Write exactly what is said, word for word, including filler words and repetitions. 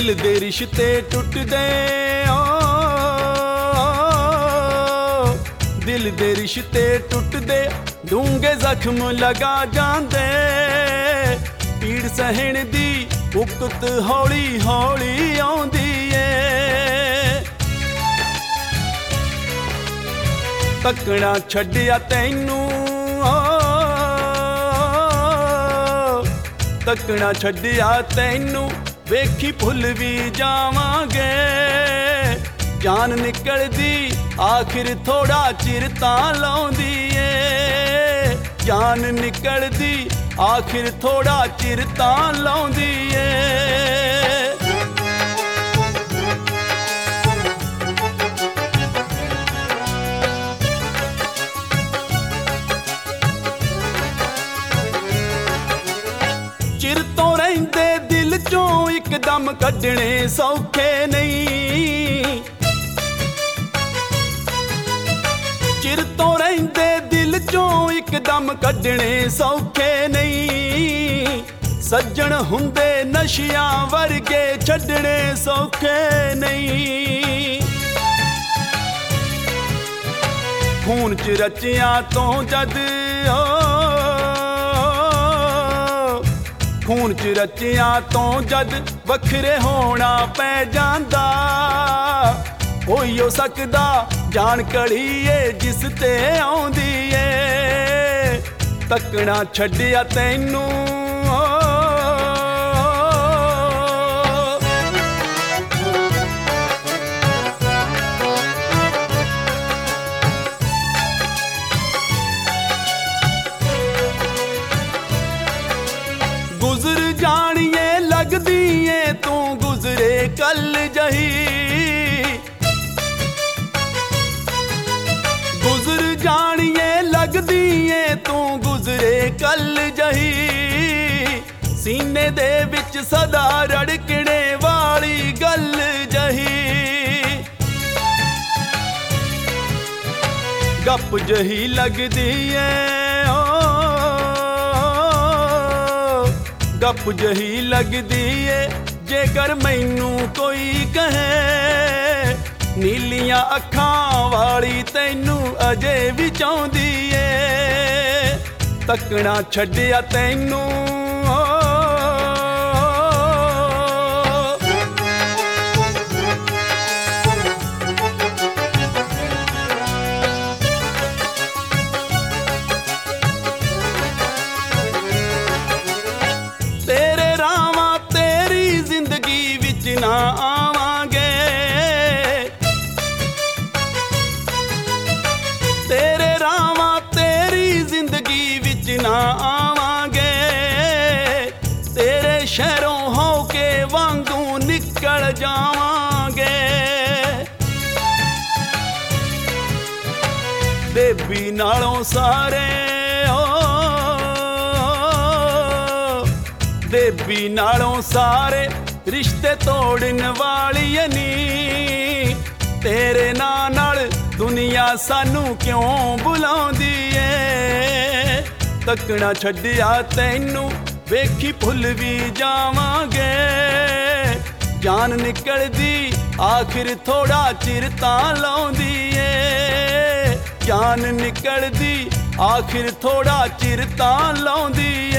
दिल दे रिश्ते टुटदे ओ, दिल दे रिश्ते टुटदे डूंगे जख्म लगा जांदे। पीड़ सहण दी उकत हौली हौली आउंदी ए। तकना छड्डिया तैनू ओ, तकना छड्डिया तैनू वेखी भुल भी जावांगे। जान निकलदी आखिर थोड़ा चिर तां लाउंदी ए। जान निकलदी आखिर थोड़ा चिर तां लाउंदी ए। चिर तो रहिंदे दिल चों इकदम कढणे सौखे नहीं। चिर तो रहिंदे दिल चों इकदम कढणे सौखे नहीं। सज्जण हुंदे नशियां वर्गे छड्डणे सौखे नहीं। खून च रचियां तो जद ओ, खून च रचियां तो जद वखरे होना पै जांदा। होई हो सकदा जान कड़ीए जिस ते आउंदी ए। तकना छड्डिया तैनू ओ, गुजर जानिए लगदी ए तू गुजरे कल जही। गुजर जानिए लगदी ए तू गुजरे कल जही। सीने दे विच सदा रड़कणे वाली गल जही। गप जही लगदी ए ओ, गप जही लगदी ए जेकर मैनू कोई कहे। नीलियां अखां वाली तैनू अजे भी चाहुंदी ए। तकना छड्डिया तैनू ओ, तेरे रावां तेरी जिंदगी विच ना आवांगे। तेरे रावां तेरी जिंदगी विच ना आवांगे। तेरे शहरों हो के वांगू निकल जावांगे। बेबी नालों सारे ओ, बेबी नालों सारे रिश्ते तोड़न वाली नी। तेरे नां नाल दुनिया सानू क्यों बुलाउंदी ए। तकना छड्डिया तैनू वेखी भुल भी जावांगे। जान निकलदी आखिर थोड़ा चिर तां लाउंदी ए। जान निकलदी आखिर थोड़ा चिर तां लाउंदी